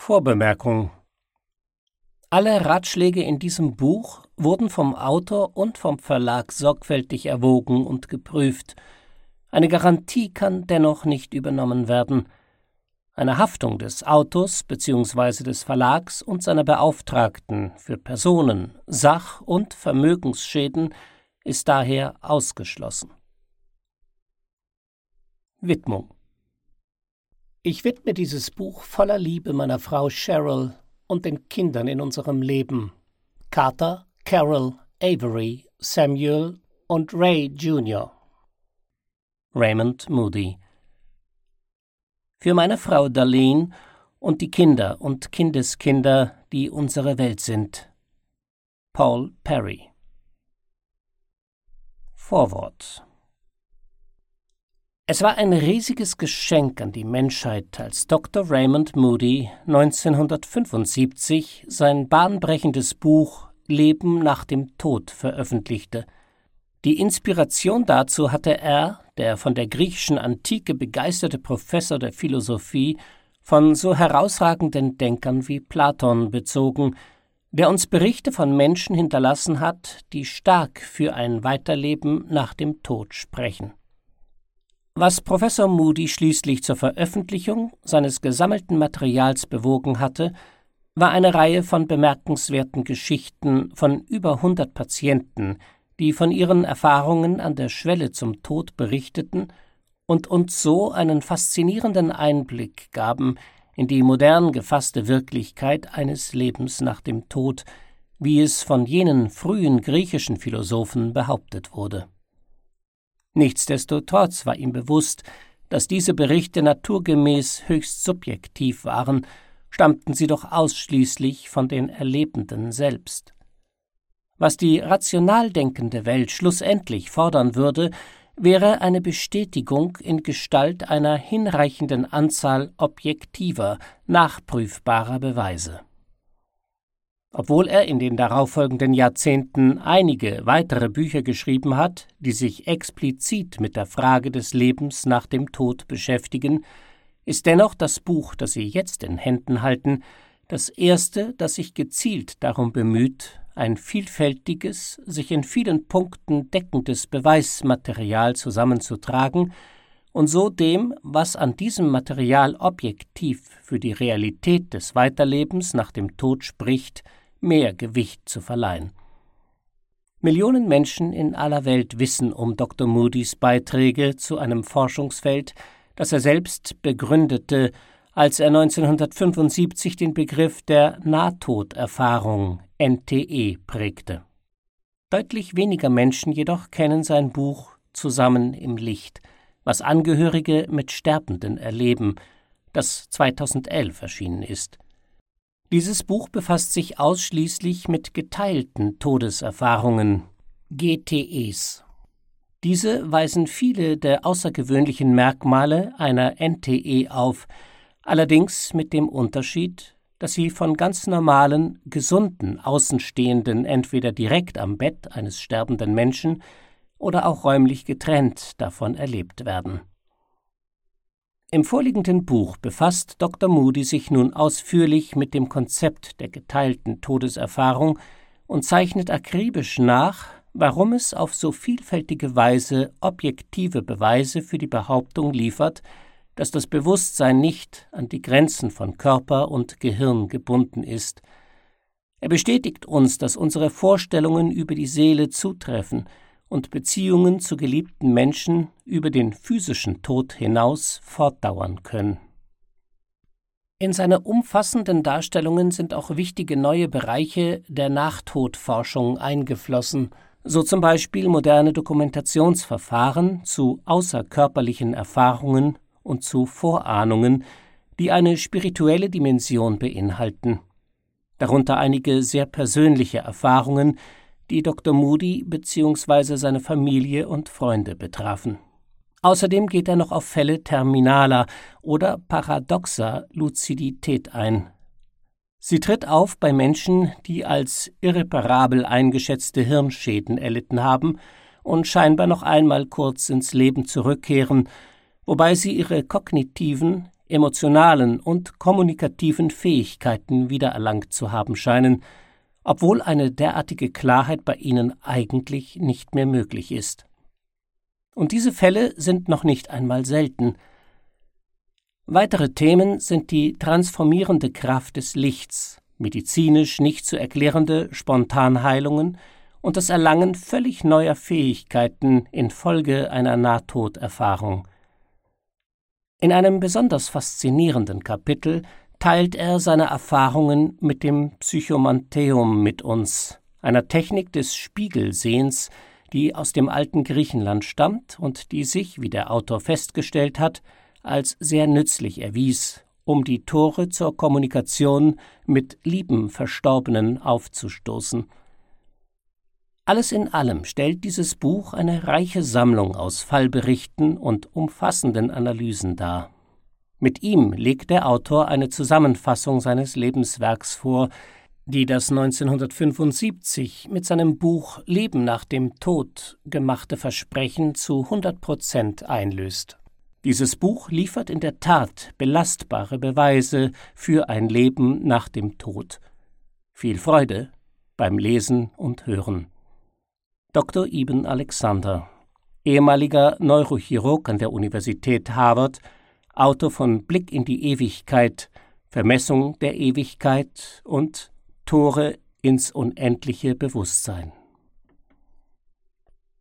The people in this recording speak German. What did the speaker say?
Vorbemerkung: Alle Ratschläge in diesem Buch wurden vom Autor und vom Verlag sorgfältig erwogen und geprüft. Eine Garantie kann dennoch nicht übernommen werden. Eine Haftung des Autors bzw. des Verlags und seiner Beauftragten für Personen-, Sach- und Vermögensschäden ist daher ausgeschlossen. Widmung: Ich widme dieses Buch voller Liebe meiner Frau Cheryl und den Kindern in unserem Leben: Carter, Carol, Avery, Samuel und Ray Jr. Raymond Moody. Für meine Frau Darlene und die Kinder und Kindeskinder, die unsere Welt sind. Paul Perry. Vorwort. Es war ein riesiges Geschenk an die Menschheit, als Dr. Raymond Moody 1975 sein bahnbrechendes Buch »Leben nach dem Tod« veröffentlichte. Die Inspiration dazu hatte er, der von der griechischen Antike begeisterte Professor der Philosophie, von so herausragenden Denkern wie Platon bezogen, der uns Berichte von Menschen hinterlassen hat, die stark für ein Weiterleben nach dem Tod sprechen. Was Professor Moody schließlich zur Veröffentlichung seines gesammelten Materials bewogen hatte, war eine Reihe von bemerkenswerten Geschichten von über 100 Patienten, die von ihren Erfahrungen an der Schwelle zum Tod berichteten und uns so einen faszinierenden Einblick gaben in die modern gefasste Wirklichkeit eines Lebens nach dem Tod, wie es von jenen frühen griechischen Philosophen behauptet wurde. Nichtsdestotrotz war ihm bewusst, dass diese Berichte naturgemäß höchst subjektiv waren, stammten sie doch ausschließlich von den Erlebenden selbst. Was die rational denkende Welt schlussendlich fordern würde, wäre eine Bestätigung in Gestalt einer hinreichenden Anzahl objektiver, nachprüfbarer Beweise. Obwohl er in den darauffolgenden Jahrzehnten einige weitere Bücher geschrieben hat, die sich explizit mit der Frage des Lebens nach dem Tod beschäftigen, ist dennoch das Buch, das Sie jetzt in Händen halten, das erste, das sich gezielt darum bemüht, ein vielfältiges, sich in vielen Punkten deckendes Beweismaterial zusammenzutragen und so dem, was an diesem Material objektiv für die Realität des Weiterlebens nach dem Tod spricht, mehr Gewicht zu verleihen. Millionen Menschen in aller Welt wissen um Dr. Moodys Beiträge zu einem Forschungsfeld, das er selbst begründete, als er 1975 den Begriff der Nahtoderfahrung NTE prägte. Deutlich weniger Menschen jedoch kennen sein Buch »Zusammen im Licht«, was Angehörige mit Sterbenden erleben, das 2011 erschienen ist. Dieses Buch befasst sich ausschließlich mit geteilten Todeserfahrungen, GTEs. Diese weisen viele der außergewöhnlichen Merkmale einer NTE auf, allerdings mit dem Unterschied, dass sie von ganz normalen, gesunden Außenstehenden entweder direkt am Bett eines sterbenden Menschen oder auch räumlich getrennt davon erlebt werden. Im vorliegenden Buch befasst Dr. Moody sich nun ausführlich mit dem Konzept der geteilten Todeserfahrung und zeichnet akribisch nach, warum es auf so vielfältige Weise objektive Beweise für die Behauptung liefert, dass das Bewusstsein nicht an die Grenzen von Körper und Gehirn gebunden ist. Er bestätigt uns, dass unsere Vorstellungen über die Seele zutreffen und Beziehungen zu geliebten Menschen über den physischen Tod hinaus fortdauern können. In seine umfassenden Darstellungen sind auch wichtige neue Bereiche der Nachtodforschung eingeflossen, so zum Beispiel moderne Dokumentationsverfahren zu außerkörperlichen Erfahrungen und zu Vorahnungen, die eine spirituelle Dimension beinhalten. Darunter einige sehr persönliche Erfahrungen, die Dr. Moody bzw. seine Familie und Freunde betrafen. Außerdem geht er noch auf Fälle terminaler oder paradoxer Luzidität ein. Sie tritt auf bei Menschen, die als irreparabel eingeschätzte Hirnschäden erlitten haben und scheinbar noch einmal kurz ins Leben zurückkehren, wobei sie ihre kognitiven, emotionalen und kommunikativen Fähigkeiten wiedererlangt zu haben scheinen, obwohl eine derartige Klarheit bei ihnen eigentlich nicht mehr möglich ist. Und diese Fälle sind noch nicht einmal selten. Weitere Themen sind die transformierende Kraft des Lichts, medizinisch nicht zu erklärende Spontanheilungen und das Erlangen völlig neuer Fähigkeiten infolge einer Nahtoderfahrung. In einem besonders faszinierenden Kapitel teilt er seine Erfahrungen mit dem Psychomantheum mit uns, einer Technik des Spiegelsehens, die aus dem alten Griechenland stammt und die sich, wie der Autor festgestellt hat, als sehr nützlich erwies, um die Tore zur Kommunikation mit lieben Verstorbenen aufzustoßen. Alles in allem stellt dieses Buch eine reiche Sammlung aus Fallberichten und umfassenden Analysen dar. Mit ihm legt der Autor eine Zusammenfassung seines Lebenswerks vor, die das 1975 mit seinem Buch »Leben nach dem Tod« gemachte Versprechen zu 100% einlöst. Dieses Buch liefert in der Tat belastbare Beweise für ein Leben nach dem Tod. Viel Freude beim Lesen und Hören. Dr. Eben Alexander, ehemaliger Neurochirurg an der Universität Harvard, Autor von »Blick in die Ewigkeit«, »Vermessung der Ewigkeit« und »Tore ins unendliche Bewusstsein«.